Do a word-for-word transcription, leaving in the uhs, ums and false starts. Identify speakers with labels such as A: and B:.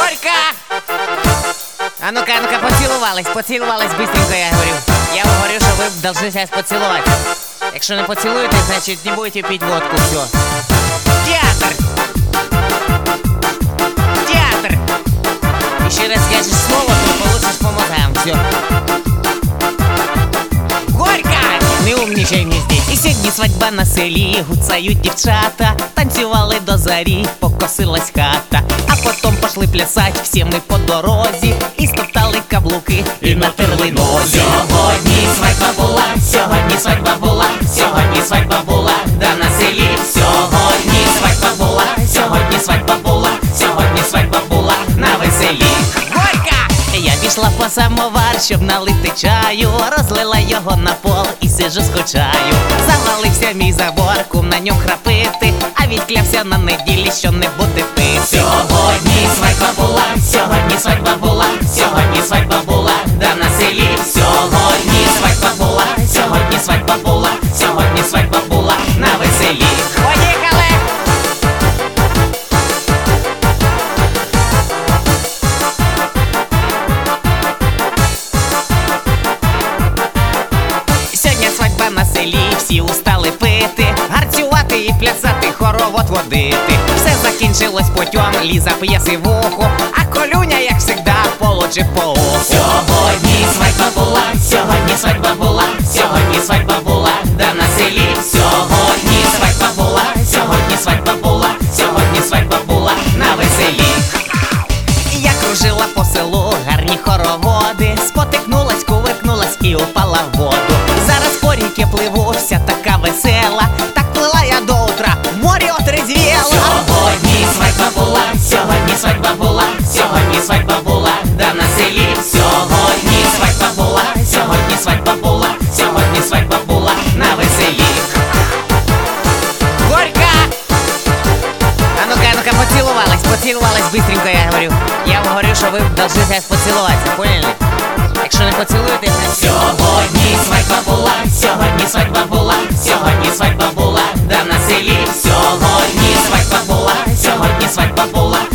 A: Горька! А ну-ка, а ну-ка, поцілувались, поцілувались быстренько, я говорю. Я говорю, що ви должны сейчас поцілувати. Якщо не поцілуєте, значить не будете пить водку, все. Театр! Театр! Еще раз скажешь слово, то получишь по мозгам, все. Горька! Не умничай мне здесь. І сьогодні свадьба на селі, гуцають дівчата, танцювали до зарі, покосилась хата. А потом пошли плясать всі ми по дорозі, і стоптали каблуки, і натерли нозі. Сьогодні свадьба була, сьогодні свадьба була, сьогодні свадьба була, да на селі. Сьогодні свадьба була, сьогодні свадьба була, сьогодні свадьба була на веселі. Горька! Я пішла по самовар, щоб налити чаю, розлила його на пол і сижу скучаю. Завалився мій забор, кум на ньому храпити, а відклявся на неділі, що не буде пити. Сьогодні свадьба була, сьогодні свадьба була, сьогодні свадьба була, да на селі. Сьогодні свадьба була, сьогодні свадьба була, сьогодні свадьба була на веселі. Поїхали! На селі всі устали пити, гарцювати і плясати, хоровод водити. Все закінчилось путем, Ліза п'є сивуху, а Колюня, як всегда, получив по уху. Сьогодні свадьба була, сьогодні свадьба була, сьогодні свадьба була, да на селі. Сьогодні свадьба була, сьогодні свадьба була, сьогодні свадьба була на веселі. Я кружила по селу, гарні хороводи, спотикнулась, кувиркнулась і упала в воду. Зараз по ріки пливу, вся така весела, так плила я до утра, в морі отрезвіла. Сьогодні свадьба була, сьогодні свадьба була, сьогодні свадьба була, да на селі. Сьогодні свадьба була, сьогодні свадьба була, сьогодні свадьба була на веселі. Горька! А ну-ка, а ну-ка, поцілувались, поцілувались быстренько, я говорю. Я вам говорю, що ви должны зараз поцілуватися, поняли? Якщо не поцілуєте, сьогодні свадьба була, сьогодні свадьба була, сьогодні свадьба була, да на селі. Сьогодні свадьба була, сьогодні свадьба була,